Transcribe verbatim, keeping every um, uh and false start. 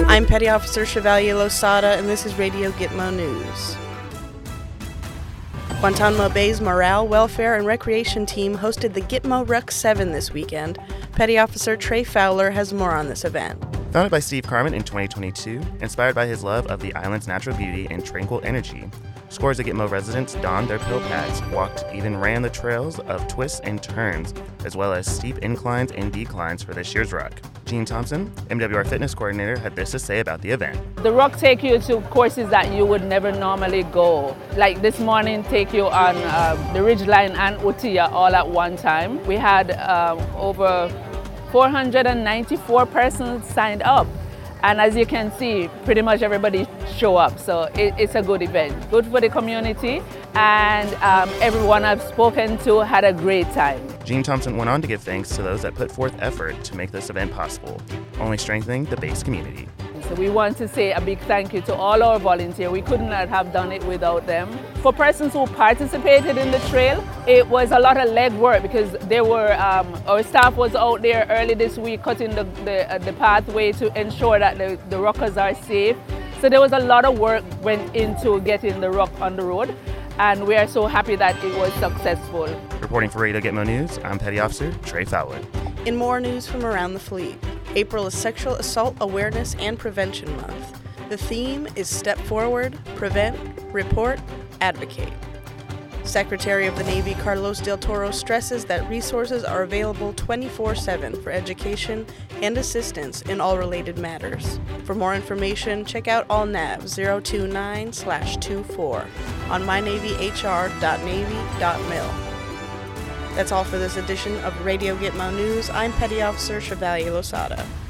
I'm Petty Officer Chevalier Losada, and this is Radio Gitmo News. Guantanamo Bay's Morale, Welfare, and Recreation team hosted the Gitmo Ruck seven this weekend. Petty Officer Trey Fowler has more on this event. Founded by Steve Carman in twenty twenty-two, inspired by his love of the island's natural beauty and tranquil energy, scores of Gitmo residents donned their pill packs, walked, even ran the trails of twists and turns, as well as steep inclines and declines for this year's ruck. Gene Thompson, M W R fitness coordinator, had this to say about the event. The ruck take you to courses that you would never normally go. Like this morning, take you on uh, the Ridgeline and Utia all at one time. We had um, over four hundred ninety-four persons signed up. And as you can see, pretty much everybody show up. So it, it's a good event, good for the community. And um, everyone I've spoken to had a great time. Gene Thompson went on to give thanks to those that put forth effort to make this event possible, only strengthening the base community. So we want to say a big thank you to all our volunteers. We could not have done it without them. For persons who participated in the trail, it was a lot of legwork because there were um, our staff was out there early this week cutting the the, uh, the pathway to ensure that the, the ruckers are safe. So there was a lot of work went into getting the ruck on the road, and we are so happy that it was successful. Reporting for Radio Gitmo News, I'm Petty Officer Trey Fowler. In more news from around the fleet, April is Sexual Assault Awareness and Prevention Month. The theme is Step Forward, Prevent, Report, Advocate. Secretary of the Navy Carlos Del Toro stresses that resources are available twenty-four seven for education and assistance in all related matters. For more information, check out all nav zero two nine slash twenty-four on my navy h r dot navy dot mil. That's all for this edition of Radio Gitmo News. I'm Petty Officer Chevalier Losada.